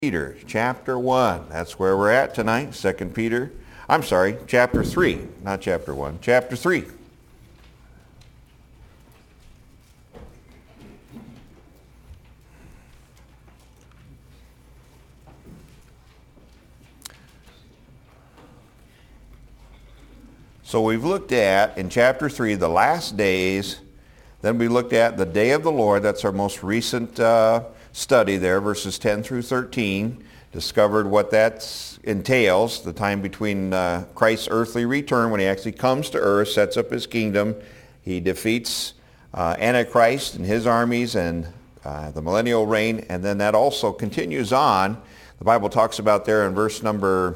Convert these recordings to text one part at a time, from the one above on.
Peter chapter 1. That's where we're at tonight. Chapter 3, not chapter 1, chapter 3. So we've looked at, in chapter 3, the last days. Then we looked at the day of the Lord. That's our most recent study there, verses 10 through 13. Discovered what that entails, the time between Christ's earthly return when he actually comes to earth, sets up his kingdom. He defeats Antichrist and his armies and the millennial reign. And then that also continues on. The Bible talks about there in verse number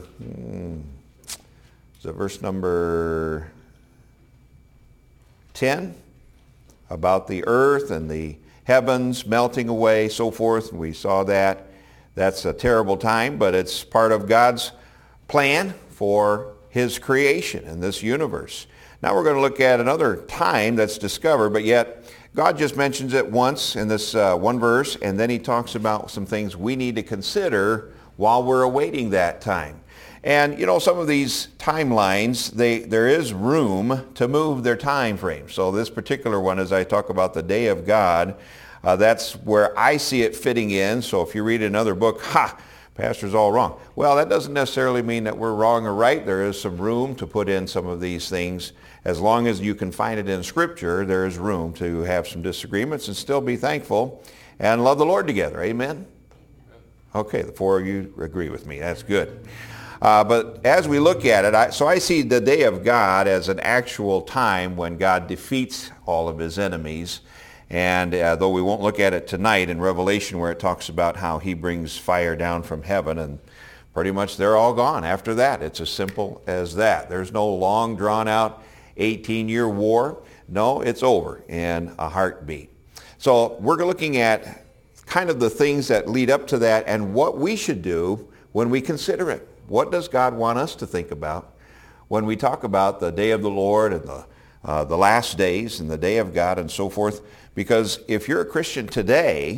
10, about the earth and the heavens melting away, so forth. We saw that. That's a terrible time, but it's part of God's plan for his creation in this universe. Now we're going to look at another time that's discovered, but yet God just mentions it once in this one verse, and then he talks about some things we need to consider while we're awaiting that time. And you know, some of these timelines, there is room to move their time frame. So this particular one, as I talk about the day of God, that's where I see it fitting in. So if you read another book, pastor's all wrong. Well, that doesn't necessarily mean that we're wrong or right. There is some room to put in some of these things. As long as you can find it in Scripture, there is room to have some disagreements and still be thankful and love the Lord together. Amen? Okay, the four of you agree with me. That's good. But as we look at it, I see the day of God as an actual time when God defeats all of his enemies. And though we won't look at it tonight in Revelation, where it talks about how he brings fire down from heaven, and pretty much they're all gone after that. It's as simple as that. There's no long drawn out 18-year war. No, it's over in a heartbeat. So we're looking at kind of the things that lead up to that and what we should do when we consider it. What does God want us to think about when we talk about the day of the Lord and the last days and the day of God and so forth? Because if you're a Christian today,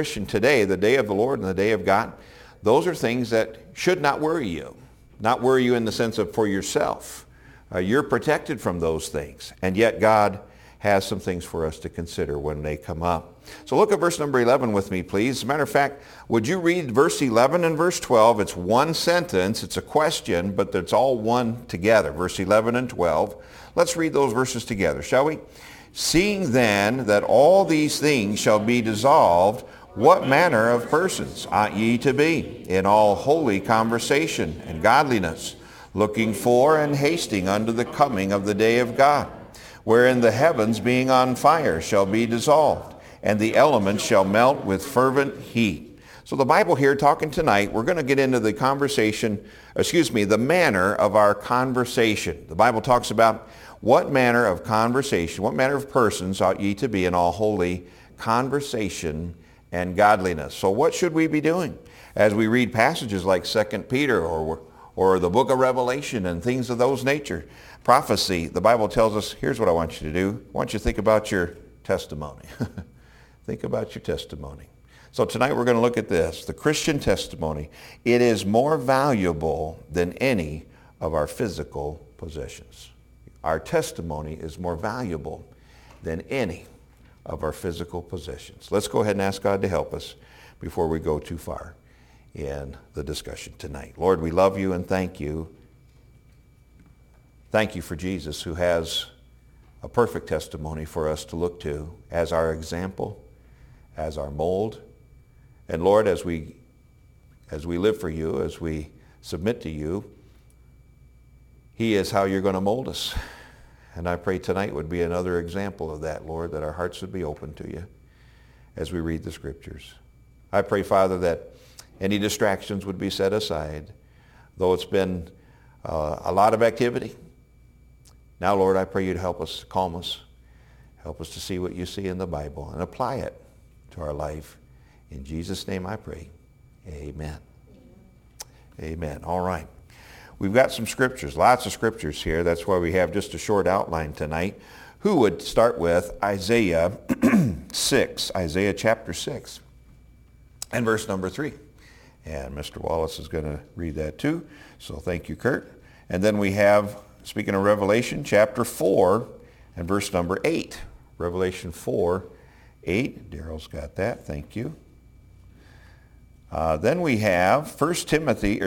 the day of the Lord and the day of God, those are things that should not worry you. Not worry you in the sense of for yourself. You're protected from those things. And yet God has some things for us to consider when they come up. So look at verse number 11 with me, please. As a matter of fact, would you read verse 11 and verse 12? It's one sentence. It's a question, but it's all one together. Verse 11 and 12. Let's read those verses together, shall we? Seeing then that all these things shall be dissolved, what manner of persons ought ye to be in all holy conversation and godliness, looking for and hasting unto the coming of the day of God, wherein the heavens being on fire shall be dissolved, and the elements shall melt with fervent heat. So the Bible here talking tonight, we're going to get into the the manner of our conversation. The Bible talks about what manner of conversation, what manner of persons ought ye to be in all holy conversation and godliness. So what should we be doing as we read passages like 2 Peter or the book of Revelation and things of those nature? Prophecy, the Bible tells us, here's what I want you to do. I want you to think about your testimony. Think about your testimony. So tonight we're going to look at this, the Christian testimony. It is more valuable than any of our physical possessions. Our testimony is more valuable than any of our physical possessions. Let's go ahead and ask God to help us before we go too far in the discussion tonight. Lord, we love you and thank you. Thank you for Jesus, who has a perfect testimony for us to look to as our example, as our mold. And Lord, as we live for you, as we submit to you, he is how you're going to mold us. And I pray tonight would be another example of that, Lord, that our hearts would be open to you as we read the Scriptures. I pray, Father, that any distractions would be set aside, though it's been a lot of activity. Now, Lord, I pray you'd help us, calm us, help us to see what you see in the Bible and apply it to our life. In Jesus' name I pray. Amen. Amen. All right. We've got some scriptures, lots of scriptures here. That's why we have just a short outline tonight. Who would start with Isaiah 6, Isaiah chapter 6, and verse number 3. And Mr. Wallace is going to read that too. So thank you, Kurt. And then we have, speaking of Revelation, chapter 4 and verse number 8. Revelation 4, 8. Daryl's got that. Thank you. Then we have 2 Timothy,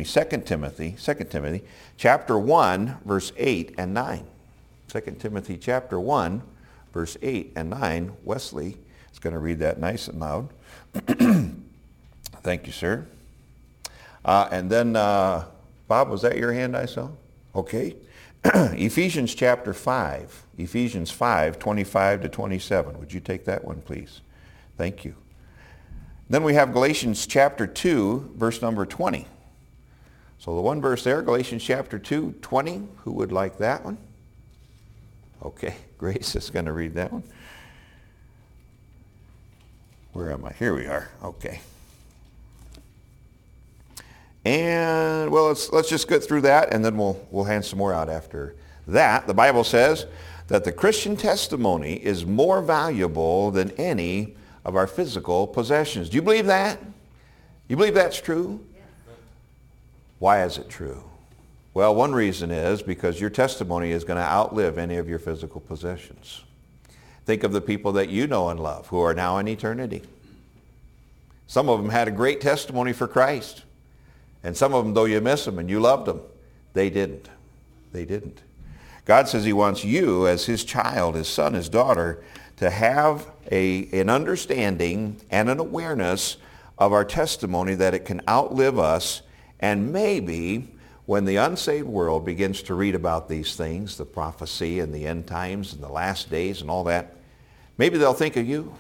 chapter 1, verse 8 and 9. 2 Timothy chapter 1, verse 8 and 9. Wesley is going to read that nice and loud. Thank you, sir. And then, Bob, was that your hand I saw? Okay. Ephesians chapter 5. Ephesians 5, 25 to 27. Would you take that one, please? Thank you. Then we have Galatians chapter 2, verse number 20. So the one verse there, Galatians chapter 2, 20. Who would like that one? Okay, Grace is going to read that one. Where am I? Here we are. Okay. And, well, let's just get through that, and then we'll hand some more out after that. The Bible says that the Christian testimony is more valuable than any of our physical possessions. Do you believe that? You believe that's true? Yes. Why is it true? Well, one reason is because your testimony is going to outlive any of your physical possessions. Think of the people that you know and love who are now in eternity. Some of them had a great testimony for Christ. And some of them, though you miss them and you loved them, they didn't. They didn't. God says he wants you as his child, his son, his daughter, to have an understanding and an awareness of our testimony that it can outlive us. And maybe when the unsaved world begins to read about these things, the prophecy and the end times and the last days and all that, maybe they'll think of you.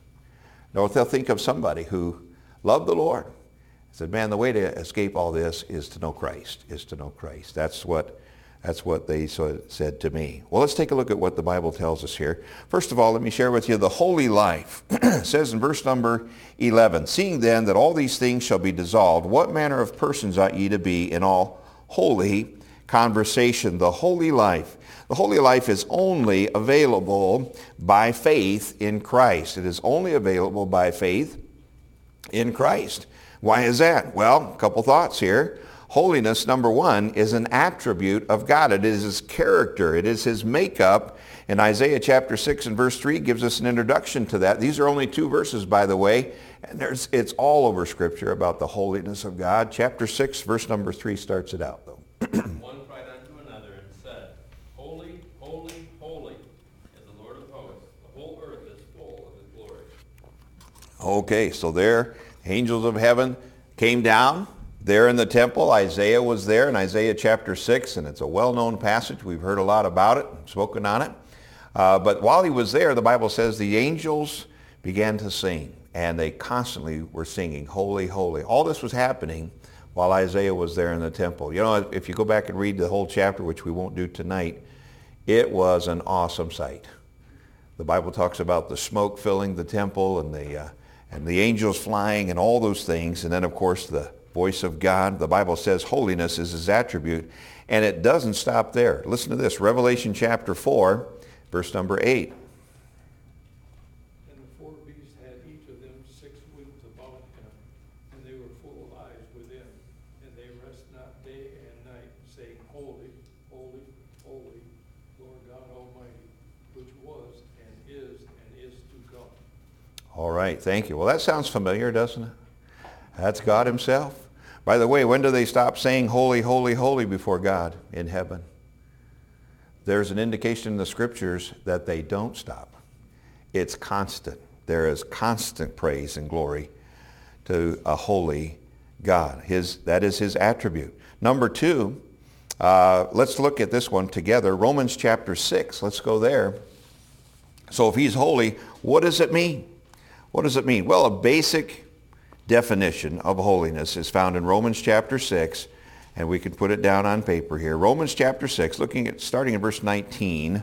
No, they'll think of somebody who loved the Lord. Said, man, the way to escape all this is to know Christ, is to know Christ. That's what they said to me. Well, let's take a look at what the Bible tells us here. First of all, let me share with you the holy life. It says in verse number 11, seeing then that all these things shall be dissolved, what manner of persons ought ye to be in all holy conversation? The holy life. The holy life is only available by faith in Christ. It is only available by faith in Christ. Why is that? Well, a couple thoughts here. Holiness, number one, is an attribute of God. It is his character. It is his makeup. And Isaiah chapter 6 and verse 3 gives us an introduction to that. These are only 2 verses, by the way. And it's all over Scripture about the holiness of God. Chapter 6, verse number 3 starts it out, though. One cried unto another and said, Holy, holy, holy is the Lord of hosts. The whole earth is full of his glory. Okay, so there, angels of heaven came down. There in the temple, Isaiah was there in Isaiah chapter 6, and it's a well-known passage. We've heard a lot about it, spoken on it. But while he was there, the Bible says the angels began to sing, and they constantly were singing, holy, holy. All this was happening while Isaiah was there in the temple. You know, if you go back and read the whole chapter, which we won't do tonight, it was an awesome sight. The Bible talks about the smoke filling the temple and the angels flying and all those things, and then, of course, the voice of God. The Bible says holiness is his attribute, and it doesn't stop there. Listen to this, Revelation chapter 4, verse number 8. And the 4 beasts had each of them 6 wings about him, and they were full of eyes within, and they rest not day and night, saying, Holy, holy, holy, Lord God Almighty, which was and is to come. All right, thank you. Well, that sounds familiar, doesn't it? That's God himself. By the way, when do they stop saying holy, holy, holy before God in heaven? There's an indication in the scriptures that they don't stop. It's constant. There is constant praise and glory to a holy God. That is his attribute. Number 2, let's look at this one together. Romans chapter 6. Let's go there. So if he's holy, what does it mean? What does it mean? Well, a basic definition of holiness is found in Romans chapter 6, and we can put it down on paper here. Romans chapter 6, starting in verse 19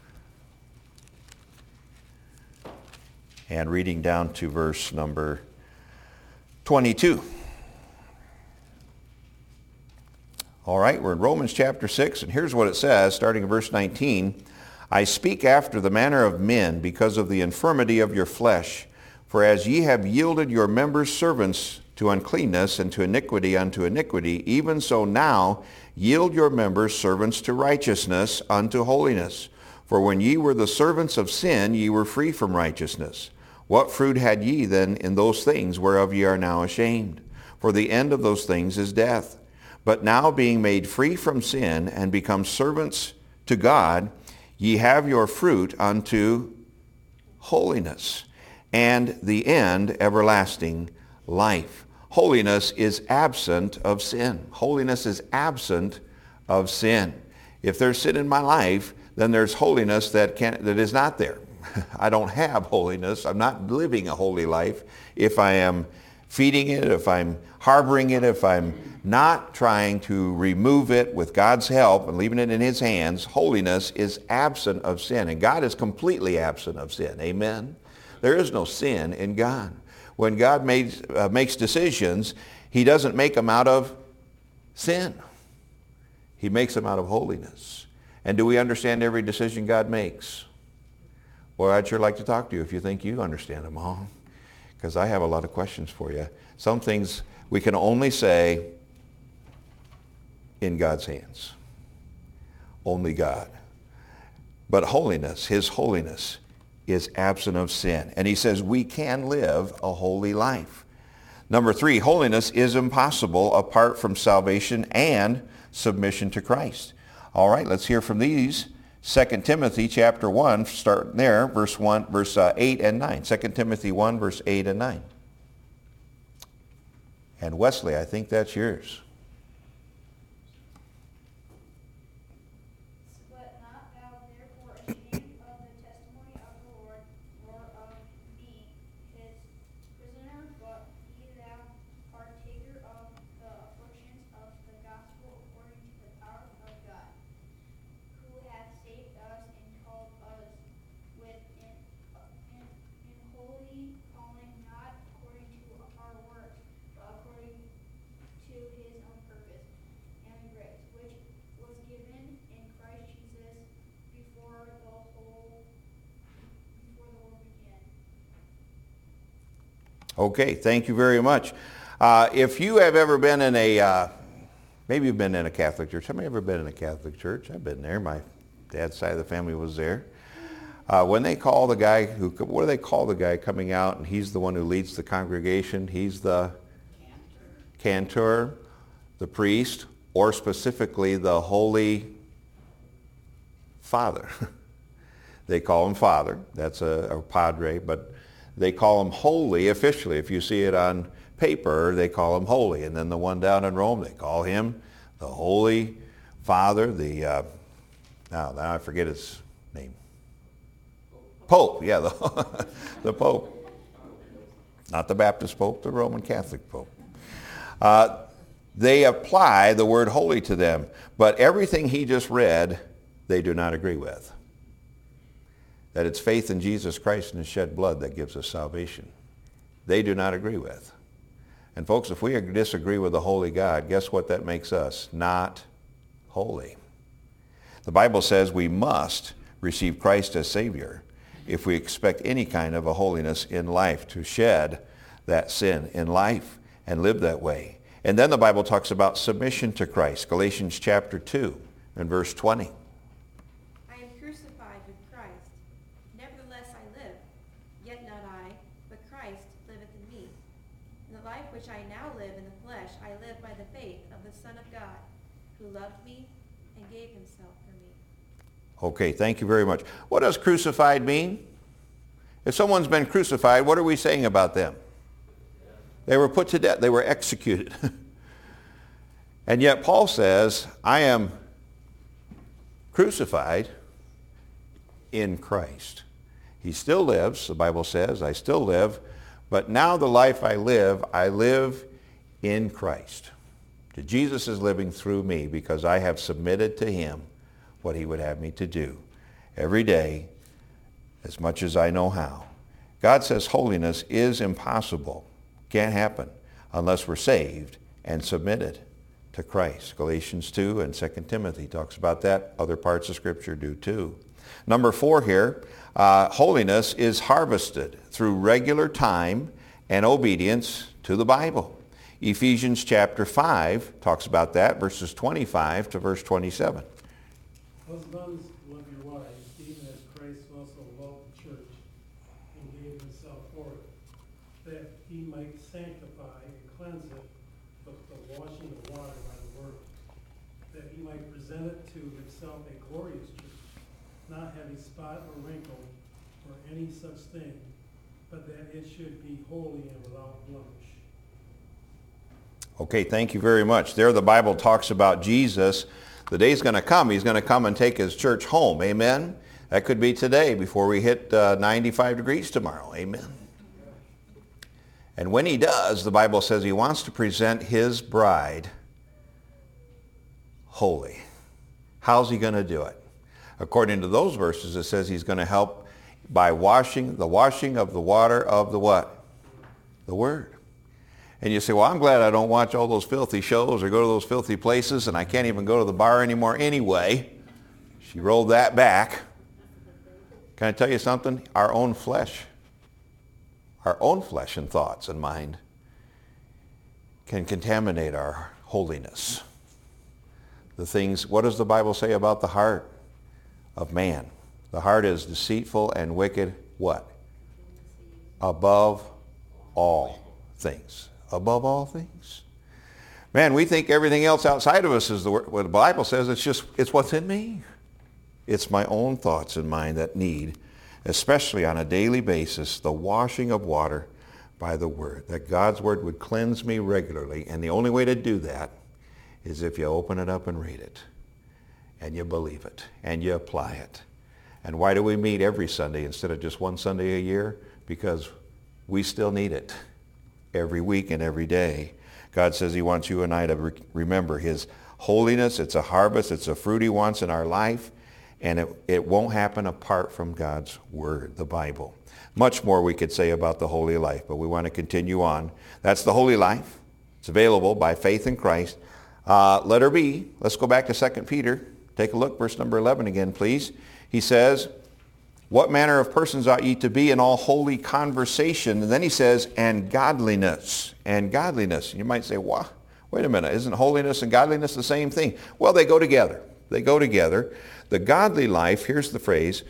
and reading down to verse number 22. All right, we're in Romans chapter 6, and here's what it says, starting in verse 19. I speak after the manner of men because of the infirmity of your flesh. For as ye have yielded your members servants to uncleanness, and to iniquity unto iniquity. Even so now yield your members servants to righteousness unto holiness. For when ye were the servants of sin, ye were free from righteousness. What fruit had ye then in those things whereof ye are now ashamed? For the end of those things is death. But now being made free from sin and become servants to God, ye have your fruit unto holiness, and the end everlasting life. Holiness is absent of sin. Holiness is absent of sin. If there's sin in my life, then there's holiness that is not there. I don't have holiness. I'm not living a holy life if I am feeding it, if I'm harboring it, if I'm not trying to remove it with God's help and leaving it in his hands. Holiness is absent of sin, and God is completely absent of sin. Amen? There is no sin in God. When God makes decisions, he doesn't make them out of sin. He makes them out of holiness. And do we understand every decision God makes? Well, I'd sure like to talk to you if you think you understand them all, because I have a lot of questions for you. Some things we can only say in God's hands. Only God. But holiness, his holiness, is absent of sin. And he says we can live a holy life. Number 3, holiness is impossible apart from salvation and submission to Christ. All right, let's hear from these. 2 Timothy chapter 1, starting there, verse 8 and 9. 2 Timothy 1, verse 8 and 9. And Wesley, I think that's yours. But not thou therefore ashamed of the testimony of the Lord, nor of me his prisoner, but be thou partaker of the afflictions of the gospel according to the power of God, who hath saved us and called us with an holy calling, not according to our works, but according to his own purpose and grace, which was given in Christ Jesus before the world began. Okay, thank you very much. If you have ever been in maybe you've been in a Catholic church. Have you ever been in a Catholic church? I've been there. My dad's side of the family was there. When they call the guy what do they call the guy coming out and he's the one who leads the congregation? He's the cantor, the priest, or specifically the Holy Father. They call him Father. That's a padre, but they call him holy officially. If you see it on paper, they call him holy. And then the one down in Rome, they call him the Holy Father. Now I forget his name. Pope, yeah, the Pope. Not the Baptist Pope, the Roman Catholic Pope. They apply the word holy to them, but everything he just read, they do not agree with. That it's faith in Jesus Christ and his shed blood that gives us salvation. They do not agree with. And folks, if we disagree with the holy God, guess what that makes us? Not holy. The Bible says we must receive Christ as Savior if we expect any kind of a holiness in life, to shed that sin in life and live that way. And then the Bible talks about submission to Christ. Galatians chapter 2 and verse 20. I am crucified with Christ. Nevertheless I live, yet not I, but Christ liveth in me. In the life which I now live in the flesh, I live by the faith of the Son of God, who loved me and gave himself for me. Okay, thank you very much. What does crucified mean? If someone's been crucified, what are we saying about them? They were put to death. They were executed. And yet Paul says, I am crucified in Christ. He still lives, the Bible says, I still live, but now the life I live in Christ. Jesus is living through me because I have submitted to him what he would have me to do every day as much as I know how. God says holiness is impossible. Can't happen unless we're saved and submitted to Christ. Galatians 2 and 2 Timothy talks about that. Other parts of Scripture do too. Number 4 here, holiness is harvested through regular time and obedience to the Bible. Ephesians chapter 5 talks about that, verses 25 to verse 27. Husbands, love your wives, even as Christ also loved the church and gave himself for it, that he might sanctify and cleanse it with the washing of water by the word, that he might present it to himself a glorious church, not having spot or wrinkle or any such thing, but that it should be holy and without blemish. Okay, thank you very much. There the Bible talks about Jesus. The day's going to come. He's going to come and take his church home. Amen? That could be today before we hit 95 degrees tomorrow. Amen. And when he does, the Bible says he wants to present his bride holy. How's he going to do it? According to those verses, it says he's going to help by the washing of the water of the what? The Word. And you say, well, I'm glad I don't watch all those filthy shows or go to those filthy places, and I can't even go to the bar anymore anyway. She rolled that back. Can I tell you something? Our own flesh and thoughts and mind can contaminate our holiness. The things, what does the Bible say about the heart of man? The heart is deceitful and wicked, what? Above all things. Above all things. Man, we think everything else outside of us is the word. What the Bible says, it's what's in me. It's my own thoughts and mind that need, especially on a daily basis, the washing of water by the Word. That God's Word would cleanse me regularly. And the only way to do that is if you open it up and read it. And you believe it. And you apply it. And why do we meet every Sunday instead of just one Sunday a year? Because we still need it. Every week and every day. God says he wants you and I to remember his holiness. It's a harvest. It's a fruit he wants in our life. And it won't happen apart from God's Word, the Bible. Much more we could say about the holy life, but we want to continue on. That's the holy life. It's available by faith in Christ. Letter B, let's go back to 2 Peter. Take a look, verse number 11 again, please. He says, what manner of persons ought ye to be in all holy conversation? And then he says, and godliness. And godliness. You might say, well, wait a minute, isn't holiness and godliness the same thing? Well, they go together. They go together. The godly life, here's the phrase,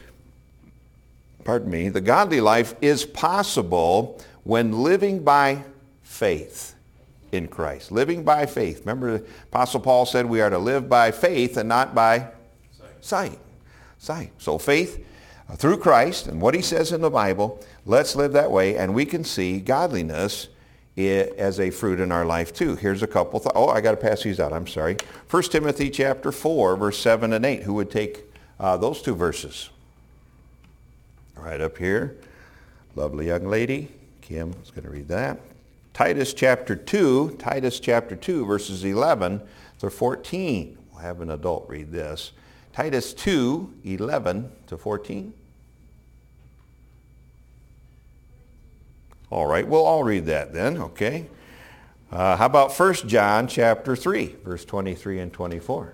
the godly life is possible when living by faith in Christ. Living by faith. Remember, the Apostle Paul said we are to live by faith and not by sight. So faith through Christ and what he says in the Bible, let's live that way, and we can see godliness as a fruit in our life too. Here's a couple. I got to pass these out. I'm sorry. 1 Timothy chapter 4, verse 7 and 8. Who would take those two verses? Right up here. Lovely young lady. Kim is going to read that. Titus chapter 2, verses 11 to 14. We'll have an adult read this. Titus 2, 11 to 14. All right, we'll all read that then, okay? How about 1 John chapter 3, verse 23 and 24?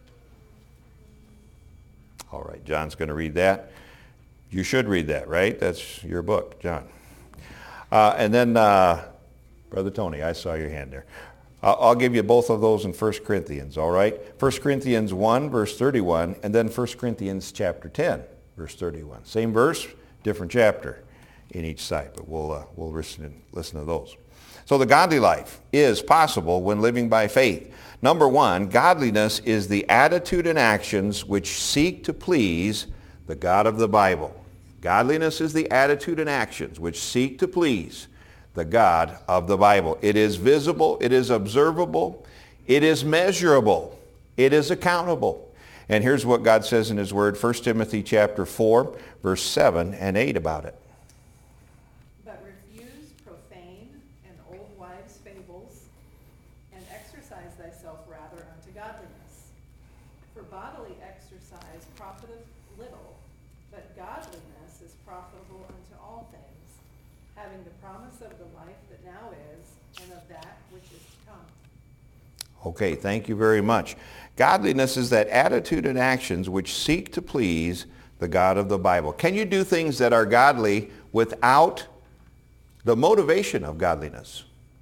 All right, John's going to read that. You should read that, right? That's your book, John. And then, Brother Tony, I saw your hand there. I'll give you both of those in 1 Corinthians, all right? 1 Corinthians 1, verse 31, and then 1 Corinthians chapter 10, verse 31. Same verse, different chapter in each side, but we'll listen to those. So the godly life is possible when living by faith. Number one, godliness is the attitude and actions which seek to please the God of the Bible. Godliness is the attitude and actions which seek to please the God of the Bible. It is visible, it is observable, it is measurable, it is accountable. And here's what God says in his word, 1 Timothy chapter 4, verse 7 and 8 about it. But refuse profane and old wives' fables, and exercise thyself rather unto godliness. For bodily exercise profiteth little, but godliness is profitable unto all things, having the promise of the life that now is, and of that which is to come. Okay, thank you very much. Godliness is that attitude and actions which seek to please the God of the Bible. Can you do things that are godly without the motivation of godliness?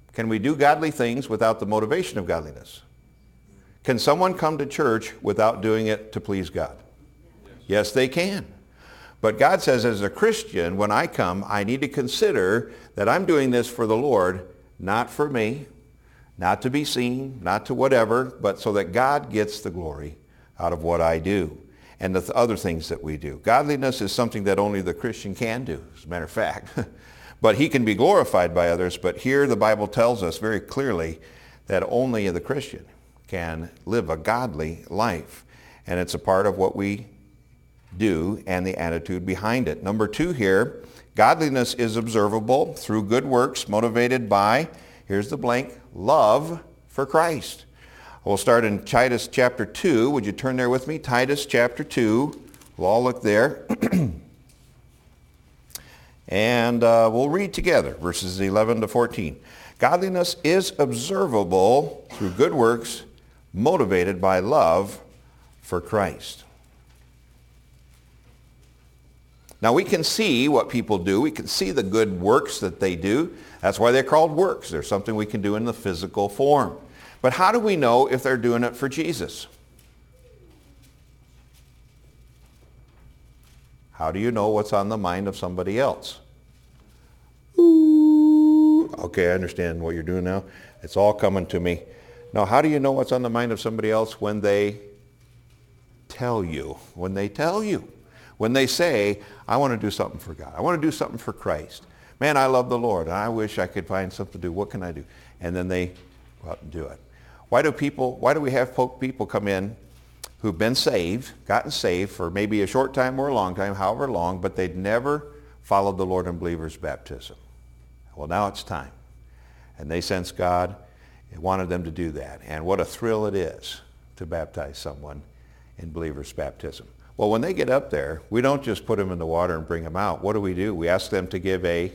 Can we do godly things without the motivation of godliness? Can someone come to church without doing it to please God? Yes, they can. But God says, as a Christian, when I come, I need to consider that I'm doing this for the Lord, not for me, not to be seen, not to whatever, but so that God gets the glory out of what I do and the other things that we do. Godliness is something that only the Christian can do, as a matter of fact. But he can be glorified by others. But here the Bible tells us very clearly that only the Christian can live a godly life. And it's a part of what we do and the attitude behind it. Number 2 here, godliness is observable through good works motivated by, here's the blank, love for Christ. We'll start in Titus chapter 2. Would you turn there with me? Titus chapter 2. We'll all look there. And we'll read together verses 11 to 14. Godliness is observable through good works motivated by love for Christ. Now we can see what people do. We can see the good works that they do. That's why they're called works. There's something we can do in the physical form. But how do we know if they're doing it for Jesus? How do you know what's on the mind of somebody else? Ooh. Okay, I understand what you're doing now. It's all coming to me. Now, how do you know what's on the mind of somebody else? When they tell you. When they tell you. When they say, I want to do something for God. I want to do something for Christ. Man, I love the Lord. I wish I could find something to do. What can I do? And then they go out and do it. Why do we have people come in who've been saved, gotten saved for maybe a short time or a long time, however long, but they'd never followed the Lord in believer's baptism? Well, now it's time. And they sense God wanted them to do that. And what a thrill it is to baptize someone in believer's baptism. Well, when they get up there, we don't just put them in the water and bring them out. What do? We ask them to give a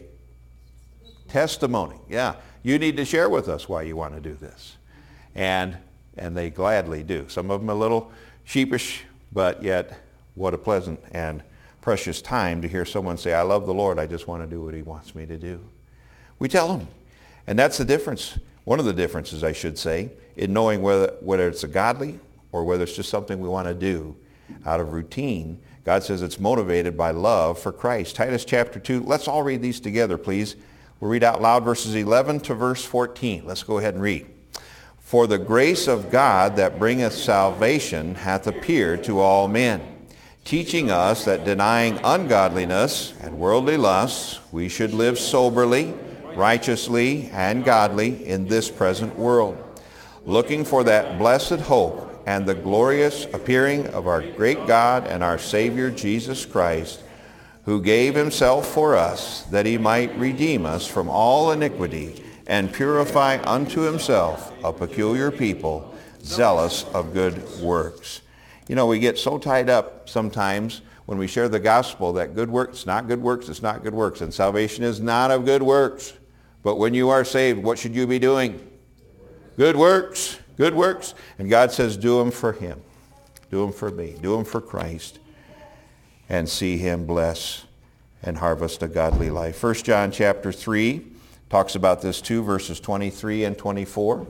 testimony. Yeah, you need to share with us why you want to do this. And they gladly do. Some of them a little sheepish, but yet what a pleasant and precious time to hear someone say, I love the Lord, I just want to do what he wants me to do. We tell them. And that's the difference, one of the differences, I should say, in knowing whether it's a godly or whether it's just something we want to do out of routine. God says it's motivated by love for Christ. Titus chapter 2, let's all read these together, please. We'll read out loud verses 11 to verse 14. Let's go ahead and read. For the grace of God that bringeth salvation hath appeared to all men, teaching us that denying ungodliness and worldly lusts, we should live soberly, righteously, and godly in this present world, looking for that blessed hope and the glorious appearing of our great God and our Savior Jesus Christ, who gave himself for us, that he might redeem us from all iniquity and purify unto himself a peculiar people, zealous of good works. You know, we get so tied up sometimes when we share the gospel that good works, it's not good works, it's not good works, and salvation is not of good works. But when you are saved, what should you be doing? Good works, good works. And God says, do them for him. Do them for me. Do them for Christ. And see him bless and harvest a godly life. 1 John chapter 3 talks about this too, verses 23 and 24.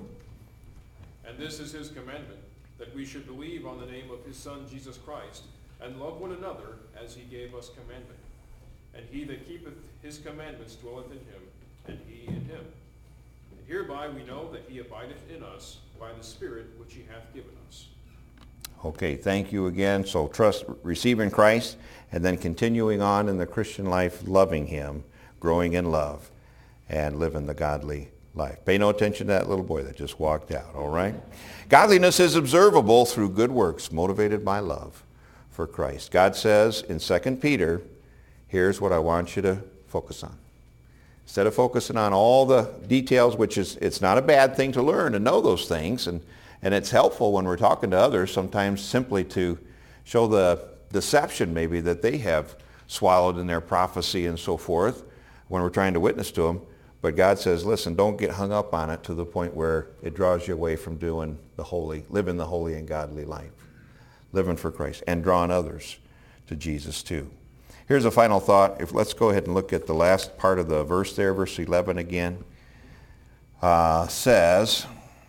And this is his commandment, that we should believe on the name of his Son Jesus Christ, and love one another as he gave us commandment. And he that keepeth his commandments dwelleth in him, and he in him. And hereby we know that he abideth in us by the Spirit which he hath given us. Okay, thank you again. So trust, receiving Christ, and then continuing on in the Christian life, loving him, growing in love, and living the godly life. Pay no attention to that little boy that just walked out, all right? Godliness is observable through good works, motivated by love for Christ. God says in 2 Peter, here's what I want you to focus on. Instead of focusing on all the details, which is, it's not a bad thing to learn and know those things, and it's helpful when we're talking to others sometimes simply to show the deception maybe that they have swallowed in their prophecy and so forth when we're trying to witness to them. But God says, listen, don't get hung up on it to the point where it draws you away from doing the holy, living the holy and godly life, living for Christ, and drawing others to Jesus too. Here's a final thought. Let's go ahead and look at the last part of the verse there, verse 11 again. says,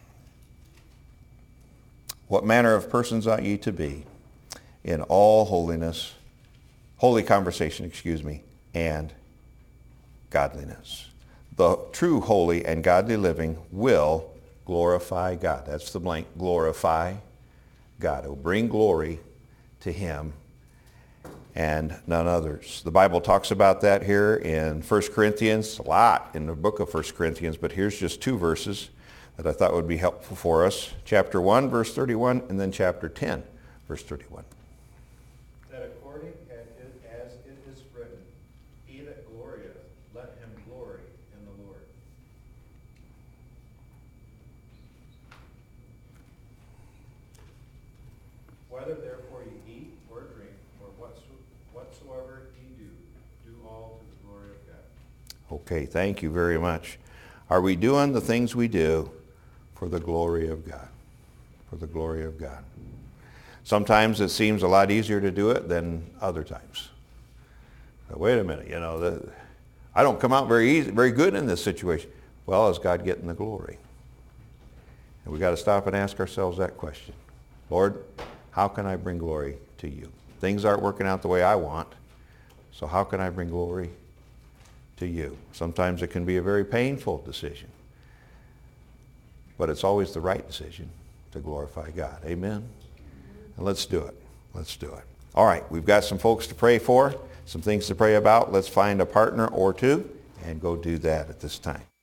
what manner of persons ought ye to be in all holiness, holy conversation, and godliness. The true holy and godly living will glorify God. That's the blank, glorify God. It will bring glory to him and none others. The Bible talks about that here in 1 Corinthians, a lot in the book of 1 Corinthians, but here's just 2 verses that I thought would be helpful for us. Chapter 1, verse 31, and then chapter 10, verse 31. That according as it is written, he that glorieth, let him glory in the Lord. Whether therefore ye eat or drink, or whatsoever ye do, do all to the glory of God. Okay, thank you very much. Are we doing the things we do for the glory of God? For the glory of God. Sometimes it seems a lot easier to do it than other times. But wait a minute, I don't come out very good in this situation. Well, is God getting the glory? And we got to stop and ask ourselves that question. Lord, how can I bring glory to you? Things aren't working out the way I want, so how can I bring glory to you? Sometimes it can be a very painful decision, but it's always the right decision to glorify God. Amen? And let's do it. Let's do it. All right, we've got some folks to pray for, some things to pray about. Let's find a partner or two and go do that at this time.